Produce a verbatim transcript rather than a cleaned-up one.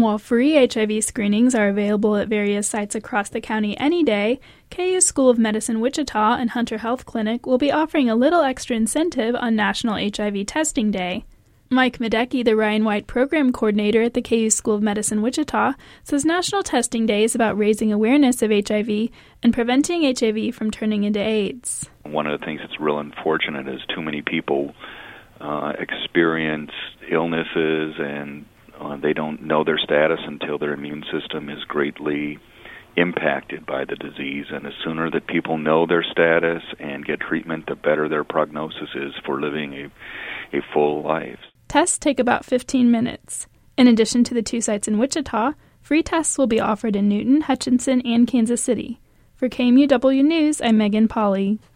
While free H I V screenings are available at various sites across the county any day, K U School of Medicine Wichita and Hunter Health Clinic will be offering a little extra incentive on National H I V Testing Day. Mike Medecki, the Ryan White Program Coordinator at the K U School of Medicine Wichita, says National Testing Day is about raising awareness of H I V and preventing H I V from turning into AIDS. One of the things that's real unfortunate is too many people uh, experience illnesses and uh, they don't know their status until their immune system is greatly impacted by the disease. And the sooner that people know their status and get treatment, the better their prognosis is for living a, a full life. Tests take about fifteen minutes. In addition to the two sites in Wichita, free tests will be offered in Newton, Hutchinson, and Kansas City. For K M U W News, I'm Megan Polly.